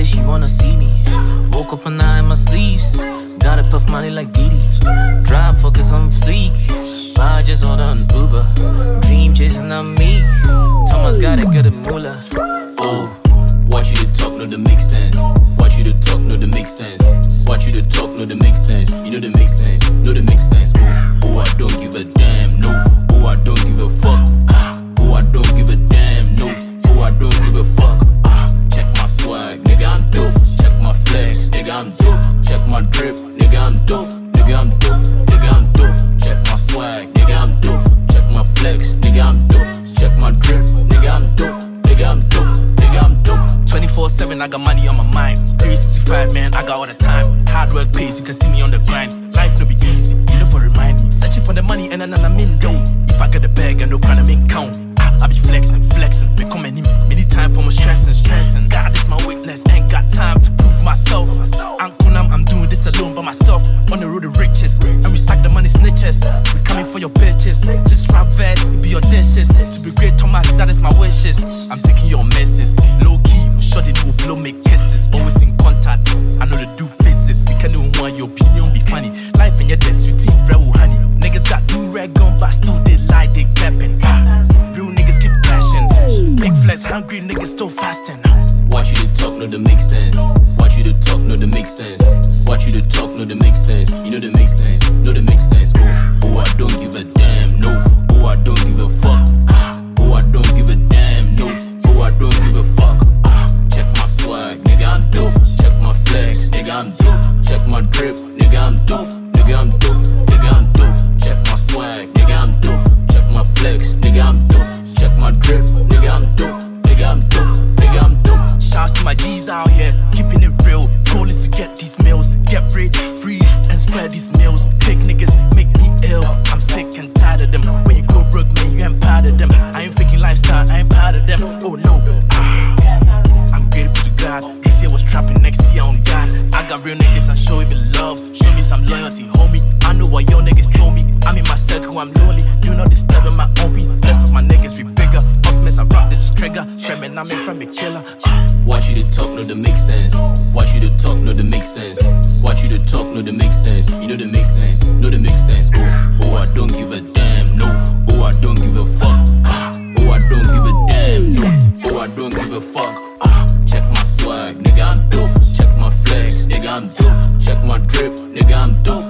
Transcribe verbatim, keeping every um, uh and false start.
say she wanna see me. Woke up and now in my sleeves. Gotta puff money like Diddy. Drive focus on fleek. I just order an Uber. Dream chasing, I'm meek. Thomas got it good at moolah. Oh, watch you to talk, no, that make sense. Watch you to talk, no, that make sense. Watch you to talk, no, that make sense. You know that make sense, no, that make sense. Oh, oh, I don't give a damn, no. Oh, I don't give a fuck. Ah, oh, I don't give a damn, no. Oh, I don't give a fuck. Ah, check my swag, nigga, I'm dope. Check my flex, nigga, I'm dope. Check my drip, nigga, I'm dope. Nigga, I'm dope. Nigga, I'm dope. Check my swag, nigga, I'm dope. Check my flex, nigga, I'm dope. Check my drip, nigga, I'm dope. Nigga, I'm dope. Nigga, I'm dope. twenty-four seven, I got money on my mind. three sixty-five, man, I got all the time. Hard work pays, you can see me on the grind. Life no be easy, you know for remind me. Searching for the money and then I'm in dough. If I get the bag and no kind of make count. I be flexing, flexing, become an many time for my stressing, stressing. God is my witness, ain't got time to prove myself. I'm Kunam, I'm doing this alone by myself. On the road to riches, and we stack the money snitches. We coming for your bitches, just rap fast, be audacious. To be great, Thomas, that is my wishes. I'm taking your messes, low key, short it will blow, make kisses. Always in contact, I know the do faces. You can want your opinion be funny. Life in your death, sweet team, very honey. Niggas got two red gun, but still they lie, they capping. Real niggas keep flashing. Big flex, hungry niggas still fasting. Watch you to talk, no, that make sense. Watch you to talk, no, that make sense. Watch you to talk, no, that make sense. You know that make sense, no, that make sense. Oh, oh, I don't give a damn, no. Oh, I don't give a fuck. Ah, oh, I don't give a damn, no. Oh, I don't give a fuck. Ah, check my swag, nigga, I'm dope. Check my flex, nigga, I'm dope. Check my drip, nigga, I'm dope. Nigga, I'm dope. Nigga, I'm dope. Check my swag, nigga, I'm dope. Check my flex, nigga, I'm dope. Check my drip, nigga, I'm dope. Nigga, I'm dope. Nigga, I'm dope. Shouts to my G's out here, keeping it real. Goal is to get these meals, get rich, free, and spread these meals. Fake niggas make me ill. I'm sick and tired of them. When you go broke, man, you ain't part of them. I ain't faking lifestyle, I ain't part of them. Oh no, ah, I'm grateful to God. This year was trapping, next year on God. I got real niggas, I show even love. Show me some loyalty, homie. I know what your niggas told me. I'm in my circle, I'm lonely. Do not disturb my own beat. Bless up my niggas, we bigger. Osmans, I rock this trigger. Fremen, I'm in from a killer. Uh. Watch you to talk, no, that make sense. Watch you to talk, no, that make sense. Watch you to talk, no, that make sense. You know that make sense, no, that make sense. Oh, oh, I don't give a damn, no. Oh, I don't give a fuck. Ah, oh, I don't give a damn, no. Oh, I don't give a fuck. Ah, check my swag, nigga, I'm dope. Check my flex, nigga, I'm dope. Check my drip, nigga, I'm dope.